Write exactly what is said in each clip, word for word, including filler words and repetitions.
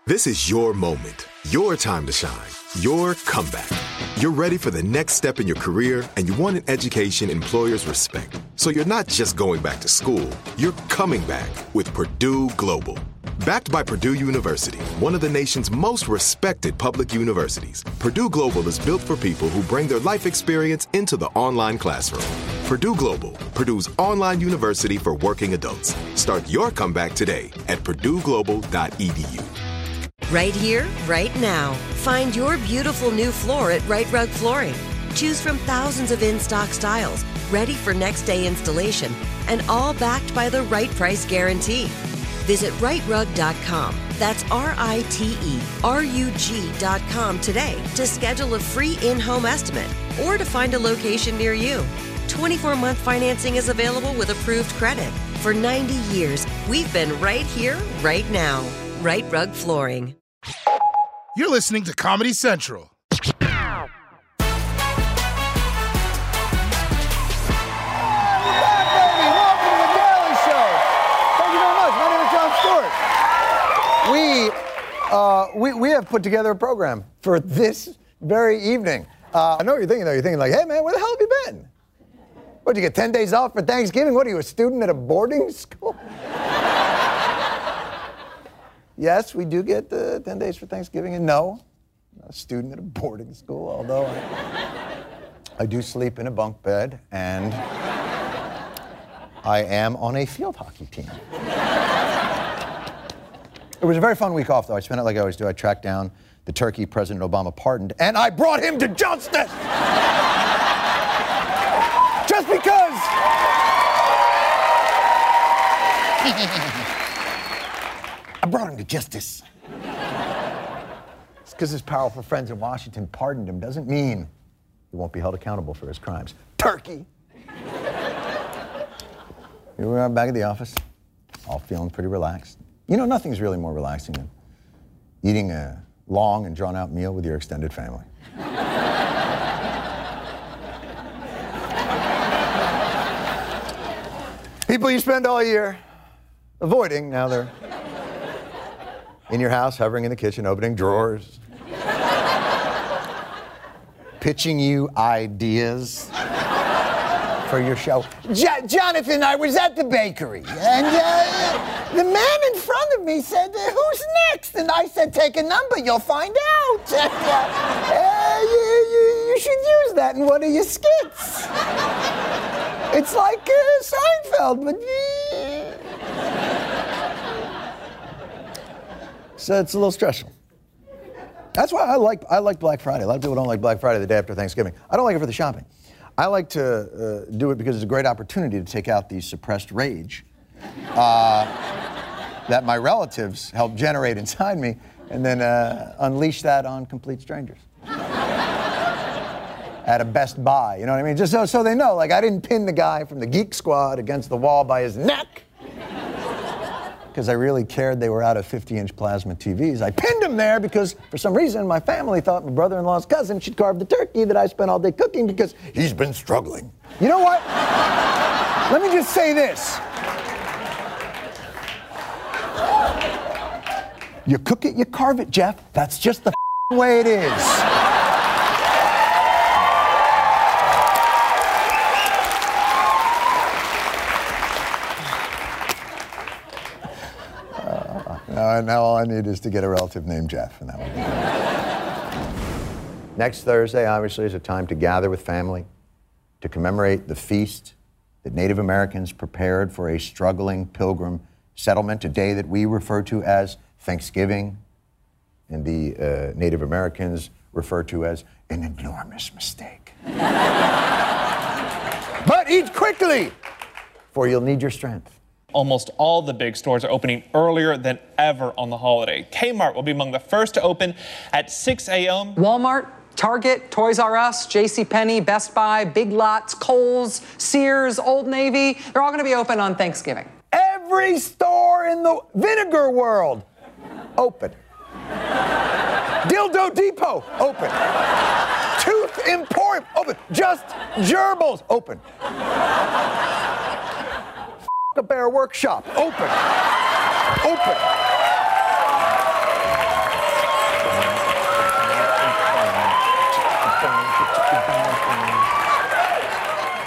This is your moment, your time to shine, your comeback. You're ready for the next step in your career, and you want an education employers respect. So you're not just going back to school, you're coming back with Purdue Global. Backed by Purdue University, one of the nation's most respected public universities, Purdue Global is built for people who bring their life experience into the online classroom. Purdue Global, Purdue's online university for working adults. Start your comeback today at purdue global dot e d u. Right here, right now. Find your beautiful new floor at Rite Rug Flooring. Choose from thousands of in-stock styles, ready for next day installation, and all backed by the right price guarantee. Visit rite rug dot com. That's R I T E R U G dot com today to schedule a free in-home estimate or to find a location near you. twenty-four month financing is available with approved credit. For ninety years, we've been right here, right now. Rite Rug Flooring. You're listening to Comedy Central. We, uh, we, we have put together a program for this very evening. Uh, I know what you're thinking, though. You're thinking like, hey, man, where the hell have you been? What, you get ten days off for Thanksgiving? What, are you a student at a boarding school? Yes, we do get uh, ten days for Thanksgiving. And no, I'm not a student at a boarding school, although I, I do sleep in a bunk bed, and I am on a field hockey team. It was a very fun week off, though. I spent it like I always do. I tracked down the turkey President Obama pardoned, and I brought him to justice! Just because! I brought him to justice. It's because his powerful friends in Washington pardoned him doesn't mean he won't be held accountable for his crimes. Turkey! Here we are back at the office, all feeling pretty relaxed. You know, nothing's really more relaxing than eating a long and drawn-out meal with your extended family. People you spend all year avoiding, now they're in your house, hovering in the kitchen, opening drawers, pitching you ideas for your show. Jo- Jonathan, I was at the bakery, and uh, the man in front of me said, uh, who's next? And I said, take a number, you'll find out. And, uh, uh, you, you, you should use that in one of your skits. It's like uh, Seinfeld, but... Uh... So it's a little stressful. That's why I like, I like Black Friday. A lot of people don't like Black Friday the day after Thanksgiving. I don't like it for the shopping. I like to uh, do it because it's a great opportunity to take out the suppressed rage uh, that my relatives helped generate inside me, and then uh, unleash that on complete strangers. At a Best Buy, you know what I mean? Just so, so they know, like, I didn't pin the guy from the Geek Squad against the wall by his neck, because I really cared they were out of fifty-inch plasma T Vs. I pinned him there because, for some reason, my family thought my brother-in-law's cousin should carve the turkey that I spent all day cooking because he's been struggling. You know what? Let me just say this. You cook it, you carve it, Jeff. That's just the way it is. Uh, now all I need is to get a relative named Jeff, and that would be good. Next Thursday, obviously, is a time to gather with family, to commemorate the feast that Native Americans prepared for a struggling pilgrim settlement, a day that we refer to as Thanksgiving, and the uh, Native Americans refer to as an enormous mistake. But eat quickly, for you'll need your strength. Almost all the big stores are opening earlier than ever on the holiday. Kmart will be among the first to open at six a.m. Walmart, Target, Toys R Us, JCPenney, Best Buy, Big Lots, Kohl's, Sears, Old Navy, they're all going to be open on Thanksgiving. Every store in the vinegar world, open. Dildo Depot, open. Tooth Emporium, open. Just Gerbils, open. A Bear Workshop, open. Open.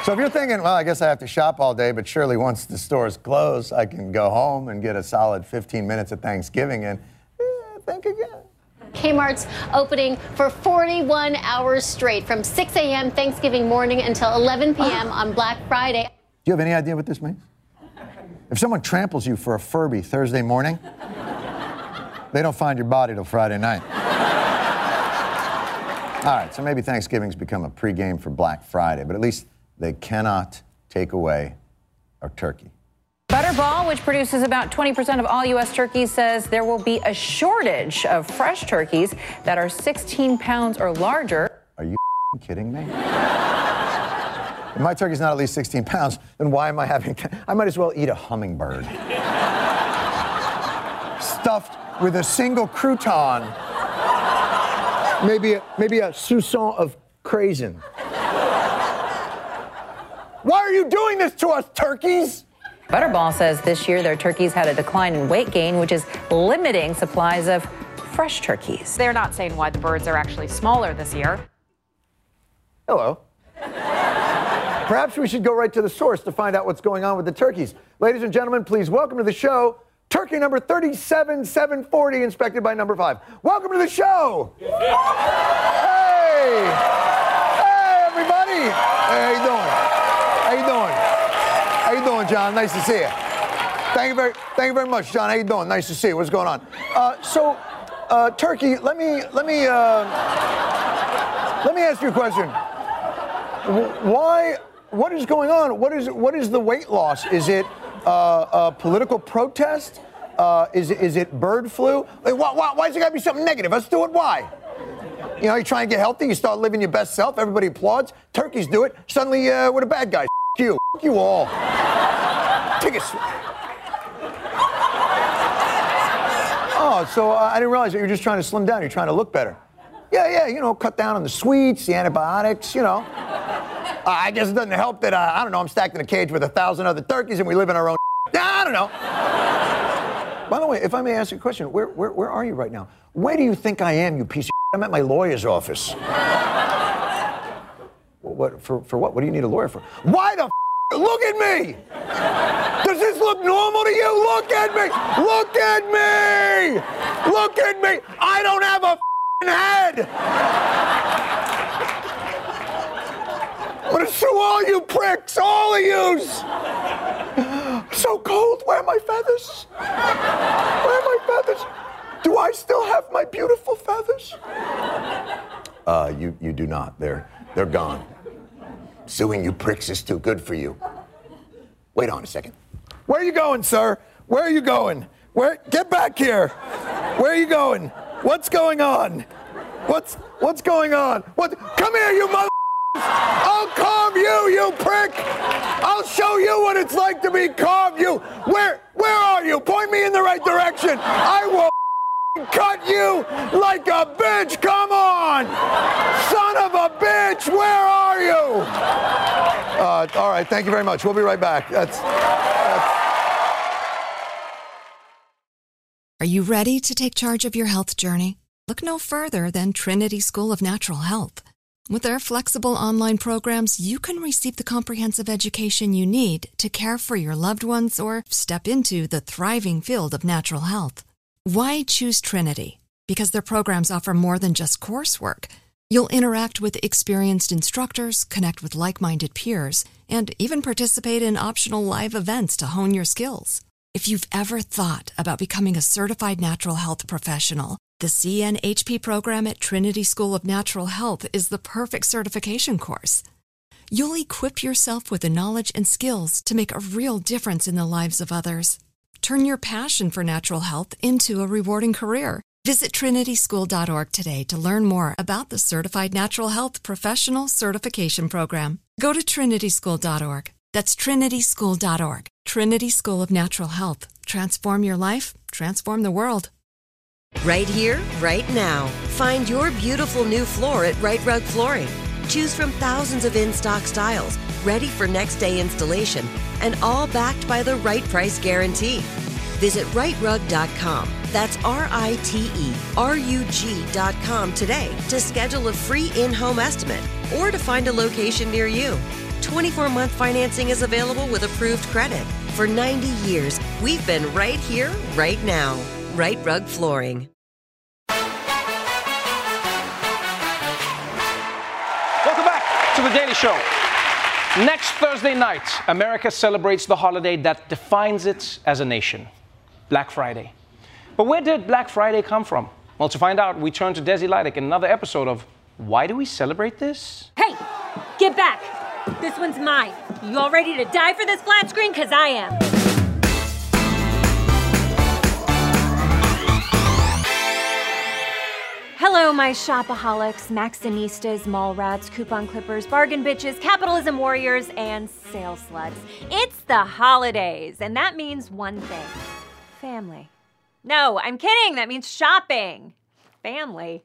So if you're thinking, well, I guess I have to shop all day, but surely once the stores close, I can go home and get a solid fifteen minutes of Thanksgiving in, eh, think again. Kmart's opening for forty-one hours straight from six a.m. Thanksgiving morning until eleven p.m. on Black Friday. Do you have any idea what this means? If someone tramples you for a Furby Thursday morning, they don't find your body till Friday night. All right, so maybe Thanksgiving's become a pregame for Black Friday, but at least they cannot take away our turkey. Butterball, which produces about twenty percent of all U S turkeys, says there will be a shortage of fresh turkeys that are sixteen pounds or larger. Are you kidding me? If my turkey's not at least sixteen pounds, then why am I having... I might as well eat a hummingbird. Stuffed with a single crouton. Maybe a, maybe a soupçon of craisin. Why are you doing this to us, turkeys? Butterball says this year their turkeys had a decline in weight gain, which is limiting supplies of fresh turkeys. They're not saying why the birds are actually smaller this year. Hello. Perhaps we should go right to the source to find out what's going on with the turkeys. Ladies and gentlemen, please welcome to the show turkey number thirty-seven seven forty, inspected by number five. Welcome to the show. Hey. Hey, everybody. Hey, how you doing? How you doing? How you doing, John? Nice to see you. Thank you very, thank you very much, John. How you doing? Nice to see you. What's going on? Uh, so, uh, Turkey, let me, let me, uh, let me ask you a question. Why? What is going on? What is, what is the weight loss? Is it uh, a political protest? Uh, is it, is it bird flu? Like, why, why, why is it got to be something negative? Let's do it. Why? You know, you try and get healthy. You start living your best self. Everybody applauds. Turkeys do it. Suddenly, uh, we're the bad guys. F you. F you all. Take a. Oh, so uh, I didn't realize that you were just trying to slim down. You're trying to look better. Yeah, yeah, you know, cut down on the sweets, the antibiotics, you know. Uh, I guess it doesn't help that, uh, I don't know, I'm stacked in a cage with a thousand other turkeys and we live in our own... I don't know. By the way, if I may ask you a question, where, where, where are you right now? Where do you think I am, you piece of shit? I'm at my lawyer's office. What, for, for what? What do you need a lawyer for? Why the f***? Look at me! Does this look normal to you? Look at me! Look at me! Look at me! I don't have a f***ing head! I'm gonna sue all you pricks, all of yous! So cold, where are my feathers? Where are my feathers? Do I still have my beautiful feathers? Uh, you, you do not. They're, they're gone. Suing you pricks is too good for you. Wait on a second. Where are you going, sir? Where are you going? Where? Get back here. Where are you going? What's going on? What's, what's going on? What? Come here, you mother... I'll carve you, you prick! I'll show you what it's like to be carved, you... Where, where are you? Point me in the right direction. I will cut you like a bitch. Come on! Son of a bitch, where are you? Uh, all right, thank you very much. We'll be right back. That's, that's... Are you ready to take charge of your health journey? Look no further than Trinity School of Natural Health. With their flexible online programs, you can receive the comprehensive education you need to care for your loved ones or step into the thriving field of natural health. Why choose Trinity? Because their programs offer more than just coursework. You'll interact with experienced instructors, connect with like-minded peers, and even participate in optional live events to hone your skills. If you've ever thought about becoming a certified natural health professional, the C N H P program at Trinity School of Natural Health is the perfect certification course. You'll equip yourself with the knowledge and skills to make a real difference in the lives of others. Turn your passion for natural health into a rewarding career. Visit trinity school dot org today to learn more about the Certified Natural Health Professional Certification Program. Go to trinity school dot org. That's trinity school dot org. Trinity School of Natural Health. Transform your life, transform the world. Right here, right now. Find your beautiful new floor at Right Rug Flooring. Choose from thousands of in-stock styles, ready for next day installation, and all backed by the right price guarantee. Visit right rug dot com. That's R I T E R U G dot com today to schedule a free in-home estimate or to find a location near you. twenty-four month financing is available with approved credit. For ninety years, we've been right here, right now. Right Rug Flooring. Welcome back to The Daily Show. Next Thursday night, America celebrates the holiday that defines it as a nation, Black Friday. But where did Black Friday come from? Well, to find out, we turn to Desi Lydic in another episode of Why Do We Celebrate This? Hey, get back. This one's mine. You all ready to die for this flat screen? Because I am. Hello, my shopaholics, Maxinistas, mall rats, coupon clippers, bargain bitches, capitalism warriors, and sales sluts. It's the holidays, and that means one thing. Family. No, I'm kidding. That means shopping. Family.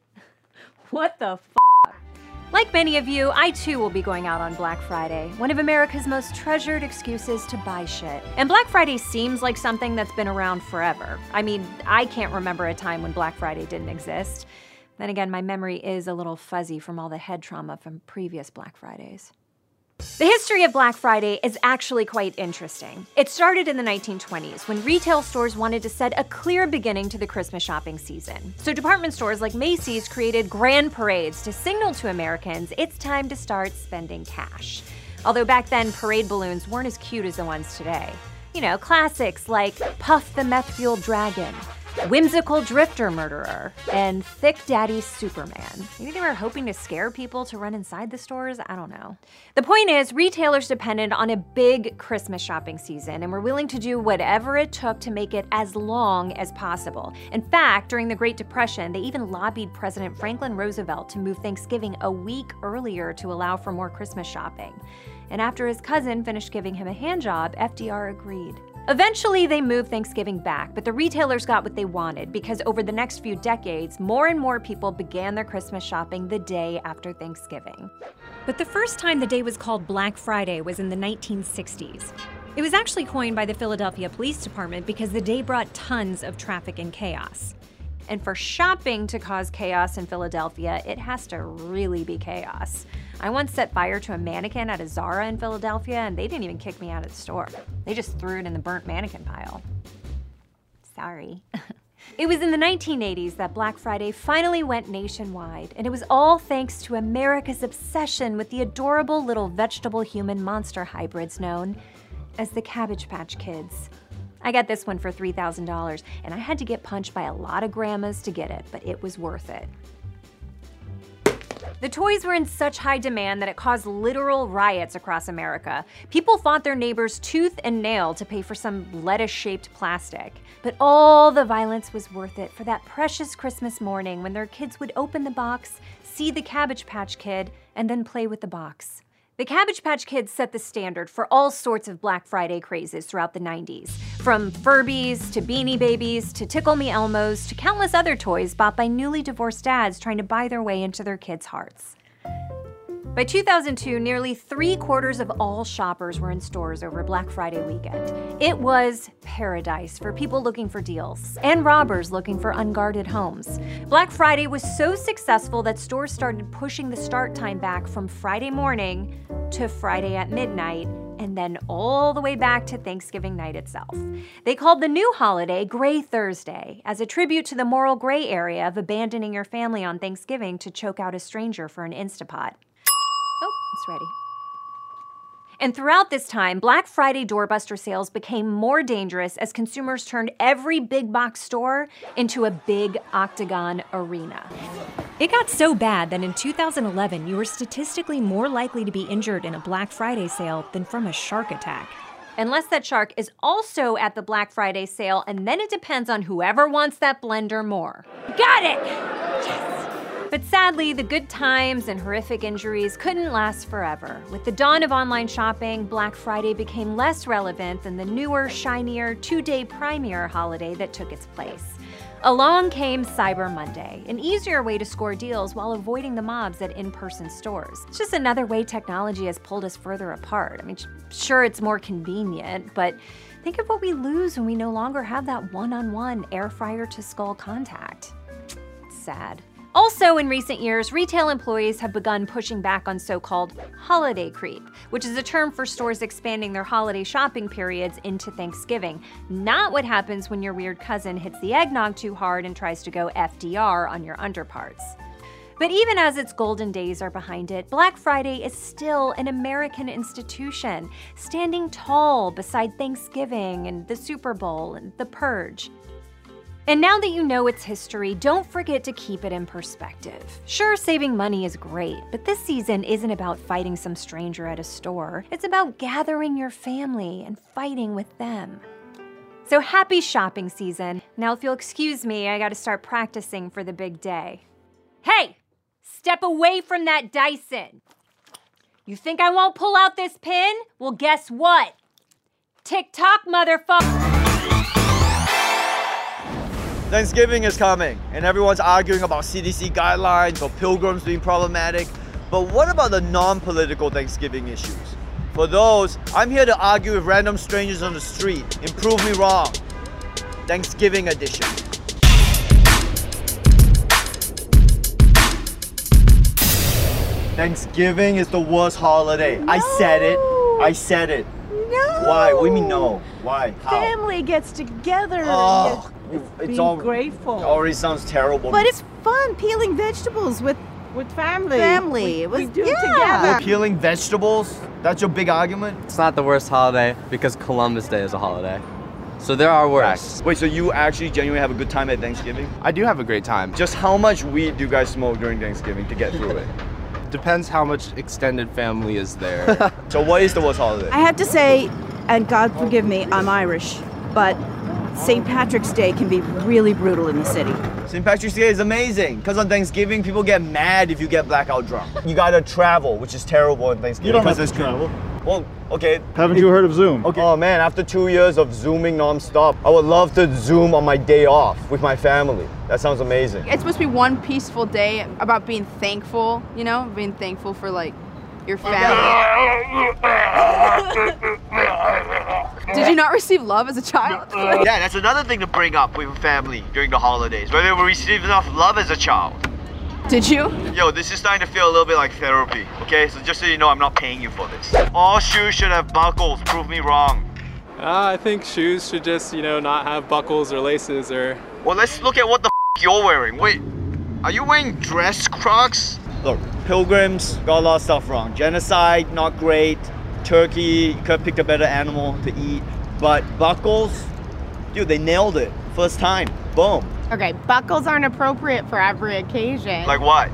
What the f***? Like many of you, I too will be going out on Black Friday, one of America's most treasured excuses to buy shit. And Black Friday seems like something that's been around forever. I mean, I can't remember a time when Black Friday didn't exist. Then again, my memory is a little fuzzy from all the head trauma from previous Black Fridays. The history of Black Friday is actually quite interesting. It started in the nineteen twenties when retail stores wanted to set a clear beginning to the Christmas shopping season. So department stores like Macy's created grand parades to signal to Americans it's time to start spending cash. Although back then, parade balloons weren't as cute as the ones today. You know, classics like Puff the Meth-Fueled Dragon, Whimsical Drifter Murderer, and Thick Daddy Superman. Maybe they were hoping to scare people to run inside the stores? I don't know. The point is, retailers depended on a big Christmas shopping season and were willing to do whatever it took to make it as long as possible. In fact, during the Great Depression, they even lobbied President Franklin Roosevelt to move Thanksgiving a week earlier to allow for more Christmas shopping. And after his cousin finished giving him a handjob, F D R agreed. Eventually, they moved Thanksgiving back, but the retailers got what they wanted because over the next few decades, more and more people began their Christmas shopping the day after Thanksgiving. But the first time the day was called Black Friday was in the nineteen sixties. It was actually coined by the Philadelphia Police Department because the day brought tons of traffic and chaos. And for shopping to cause chaos in Philadelphia, it has to really be chaos. I once set fire to a mannequin at a Zara in Philadelphia, and they didn't even kick me out of the store. They just threw it in the burnt mannequin pile. Sorry. It was in the nineteen eighties that Black Friday finally went nationwide, and it was all thanks to America's obsession with the adorable little vegetable human monster hybrids known as the Cabbage Patch Kids. I got this one for three thousand dollars, and I had to get punched by a lot of grandmas to get it, but it was worth it. The toys were in such high demand that it caused literal riots across America. People fought their neighbors tooth and nail to pay for some lettuce-shaped plastic. But all the violence was worth it for that precious Christmas morning when their kids would open the box, see the Cabbage Patch Kid, and then play with the box. The Cabbage Patch Kids set the standard for all sorts of Black Friday crazes throughout the nineties. From Furbies to Beanie Babies to Tickle Me Elmos to countless other toys bought by newly divorced dads trying to buy their way into their kids' hearts. By two thousand two, nearly three quarters of all shoppers were in stores over Black Friday weekend. It was paradise for people looking for deals and robbers looking for unguarded homes. Black Friday was so successful that stores started pushing the start time back from Friday morning to Friday at midnight, and then all the way back to Thanksgiving night itself. They called the new holiday Gray Thursday, as a tribute to the moral gray area of abandoning your family on Thanksgiving to choke out a stranger for an Instapot. Oh, it's ready. And throughout this time, Black Friday doorbuster sales became more dangerous as consumers turned every big box store into a big octagon arena. It got so bad that in two thousand eleven, you were statistically more likely to be injured in a Black Friday sale than from a shark attack. Unless that shark is also at the Black Friday sale, and then it depends on whoever wants that blender more. Got it! Yes! But sadly, the good times and horrific injuries couldn't last forever. With the dawn of online shopping, Black Friday became less relevant than the newer, shinier, two-day Premier holiday that took its place. Along came Cyber Monday, an easier way to score deals while avoiding the mobs at in-person stores. It's just another way technology has pulled us further apart. I mean, sure, it's more convenient, but think of what we lose when we no longer have that one-on-one air fryer to skull contact. It's sad. Also, in recent years, retail employees have begun pushing back on so-called holiday creep, which is a term for stores expanding their holiday shopping periods into Thanksgiving. Not what happens when your weird cousin hits the eggnog too hard and tries to go F D R on your underparts. But even as its golden days are behind it, Black Friday is still an American institution, standing tall beside Thanksgiving and the Super Bowl and The Purge. And now that you know its history, don't forget to keep it in perspective. Sure, saving money is great, but this season isn't about fighting some stranger at a store. It's about gathering your family and fighting with them. So happy shopping season. Now if you'll excuse me, I gotta start practicing for the big day. Hey! Step away from that Dyson. You think I won't pull out this pin? Well, guess what? Tick-tock, motherfucker. Thanksgiving is coming, and everyone's arguing about C D C guidelines or pilgrims being problematic. But what about the non-political Thanksgiving issues? For those, I'm here to argue with random strangers on the street and prove me wrong. Thanksgiving edition. Thanksgiving is the worst holiday. No. I said it. I said it. No. Why? What do you mean no? Why? How? Family gets together. Oh, and it's being all grateful. It already sounds terrible. But it's fun peeling vegetables with with family. Family. We, it was, we do yeah. it together. We're peeling vegetables? That's your big argument? It's not the worst holiday because Columbus Day is a holiday. So there are worse. Wait, so you actually genuinely have a good time at Thanksgiving? I do have a great time. Just how much weed do you guys smoke during Thanksgiving to get through it? Depends how much extended family is there. So what is the worst holiday? I have to say, and God forgive me, I'm Irish, but Saint Patrick's Day can be really brutal in the city. Saint Patrick's Day is amazing, because on Thanksgiving, people get mad if you get blackout drunk. You gotta travel, which is terrible on Thanksgiving. You don't have to travel. Well, okay. Haven't you heard of Zoom? Okay. Oh man, after two years of Zooming nonstop, I would love to Zoom on my day off with my family. That sounds amazing. It's supposed to be one peaceful day about being thankful, you know, being thankful for like your family. Did you not receive love as a child? Yeah, that's another thing to bring up with family during the holidays. Whether we received enough love as a child. Did you? Yo, this is starting to feel a little bit like therapy, okay? So just so you know, I'm not paying you for this. All shoes should have buckles, prove me wrong. Uh, I think shoes should just, you know, not have buckles or laces or... Well, let's look at what the f you're wearing. Wait, are you wearing dress Crocs? Look, pilgrims got a lot of stuff wrong. Genocide, not great. Turkey, you could have picked a better animal to eat. But buckles, dude, they nailed it. First time, boom. Okay, buckles aren't appropriate for every occasion. Like what?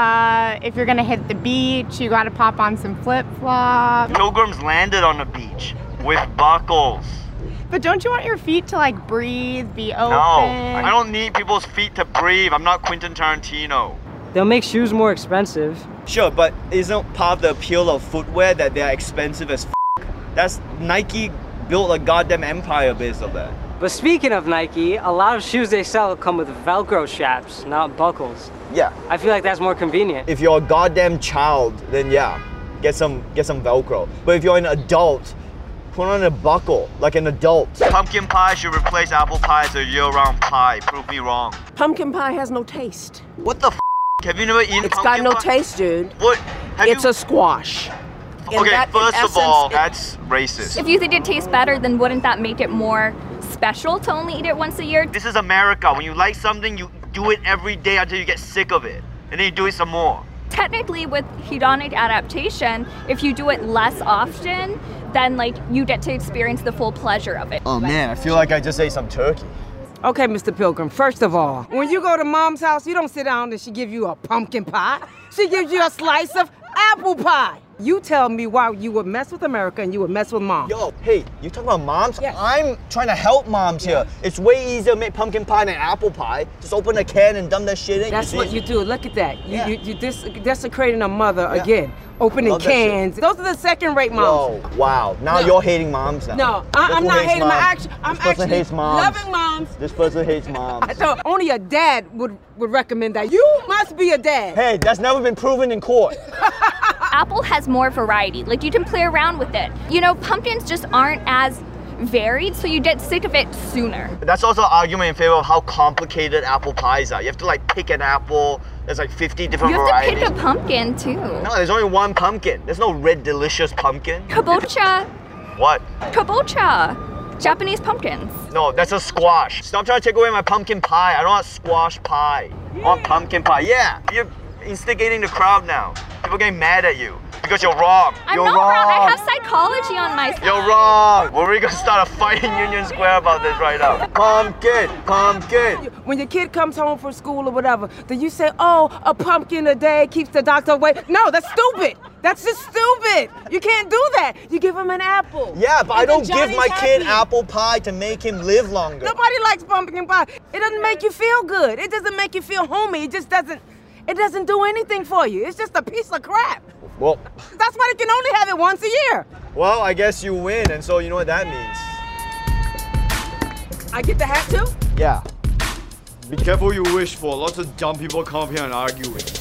Uh, if you're gonna hit the beach, you gotta pop on some flip-flops. Pilgrims landed on the beach with buckles. But don't you want your feet to like breathe, be open? No, I don't need people's feet to breathe. I'm not Quentin Tarantino. They'll make shoes more expensive. Sure, but isn't part of the appeal of footwear that they're expensive as f***? That's Nike built a goddamn empire based on that. But speaking of Nike, a lot of shoes they sell come with Velcro straps, not buckles. Yeah. I feel like that's more convenient. If you're a goddamn child, then yeah, get some get some Velcro. But if you're an adult, put on a buckle like an adult. Pumpkin pie should replace apple pie as a year-round pie. Prove me wrong. Pumpkin pie has no taste. What the f? Have you never eaten It's pumpkin got no pie? taste, dude. What? Have it's you... a squash. In okay, that, first in of essence, all, it... that's racist. If you think it tastes better, then wouldn't that make it more special to only eat it once a year? This is America. When you like something, you do it every day until you get sick of it. And then you do it some more. Technically, with hedonic adaptation, if you do it less often, then like you get to experience the full pleasure of it. Oh man, I feel like I just ate some turkey. Okay, Mister Pilgrim, first of all, when you go to Mom's house, you don't sit down and she give you a pumpkin pie. She gives you a slice of apple pie. You tell me why you would mess with America and you would mess with Mom. Yo, hey, you talking about moms? Yes. I'm trying to help moms here. It's way easier to make pumpkin pie than apple pie. Just open a can and dump that shit in. That's what you do. Look at that. You, Yeah. you, you dis- desecrating a mother Yeah. again. Opening Love that cans. Those are the second-rate moms. Whoa, wow. Now No. you're hating moms now. No, This I, I'm one not hates hating my moms. action. I'm This person actually hates moms. loving moms. This person hates moms. So only a dad would, would recommend that. You must be a dad. Hey, that's never been proven in court. Apple has more variety. Like you can play around with it. You know, pumpkins just aren't as varied, so you get sick of it sooner. That's also an argument in favor of how complicated apple pies are. You have to like pick an apple. There's like fifty different You have varieties. to pick a pumpkin too. No, there's only one pumpkin. There's no red delicious pumpkin. Kabocha. What? Kabocha. Japanese pumpkins. No, that's a squash. Stop trying to take away my pumpkin pie. I don't want squash pie. I want pumpkin pie. Yeah, you're instigating the crowd now. People getting mad at you because you're wrong. I'm you're not wrong. wrong. I have psychology on my side. You're wrong. We're really gonna start a fight in Union Square about this right now. Pumpkin, pumpkin. When your kid comes home from school or whatever, do you say, oh, a pumpkin a day keeps the doctor away? No, that's stupid. That's just stupid. You can't do that. You give him an apple. Yeah, but And I don't then give Johnny's my kid happy. apple pie to make him live longer. Nobody likes pumpkin pie. It doesn't make you feel good. It doesn't make you feel homey. It just doesn't, it doesn't do anything for you. It's just a piece of crap. Well, That's why they can only have it once a year. well, I guess you win, and so you know what that means. I get the hat too? Yeah. Be careful what you wish for. Lots of dumb people come up here and argue with.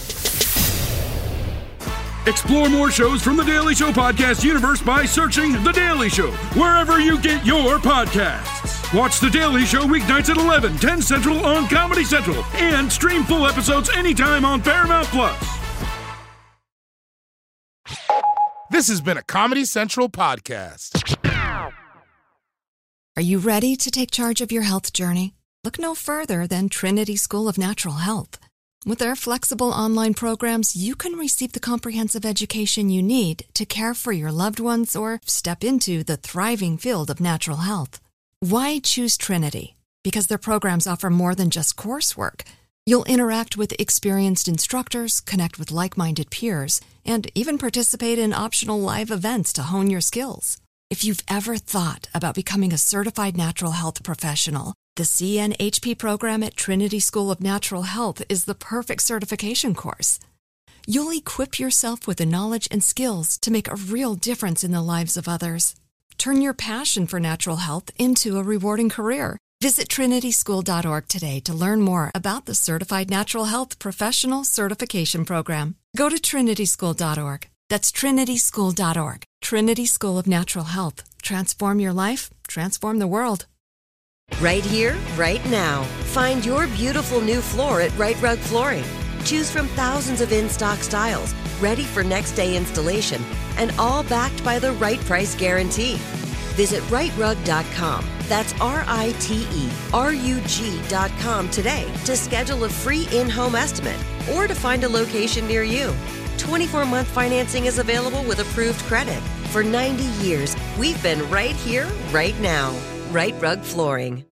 Explore more shows from The Daily Show podcast universe by searching The Daily Show wherever you get your podcasts. Watch The Daily Show weeknights at eleven, ten Central on Comedy Central and stream full episodes anytime on Paramount Plus. This has been a Comedy Central podcast. Are you ready to take charge of your health journey? Look no further than Trinity School of Natural Health. With their flexible online programs, you can receive the comprehensive education you need to care for your loved ones or step into the thriving field of natural health. Why choose Trinity? Because their programs offer more than just coursework. You'll interact with experienced instructors, connect with like-minded peers, and even participate in optional live events to hone your skills. If you've ever thought about becoming a certified natural health professional, the C N H P program at Trinity School of Natural Health is the perfect certification course. You'll equip yourself with the knowledge and skills to make a real difference in the lives of others. Turn your passion for natural health into a rewarding career. Visit trinity school dot org today to learn more about the Certified Natural Health Professional Certification Program. Go to trinity school dot org. That's trinity school dot org. Trinity School of Natural Health. Transform your life, transform the world. Right here, right now. Find your beautiful new floor at Right Rug Flooring. Choose from thousands of in-stock styles, ready for next day installation, and all backed by the right price guarantee. Visit right rug dot com. That's R I T E R U G dot com today to schedule a free in-home estimate or to find a location near you. twenty-four month financing is available with approved credit. For ninety years, we've been right here, right now. Right Rug Flooring.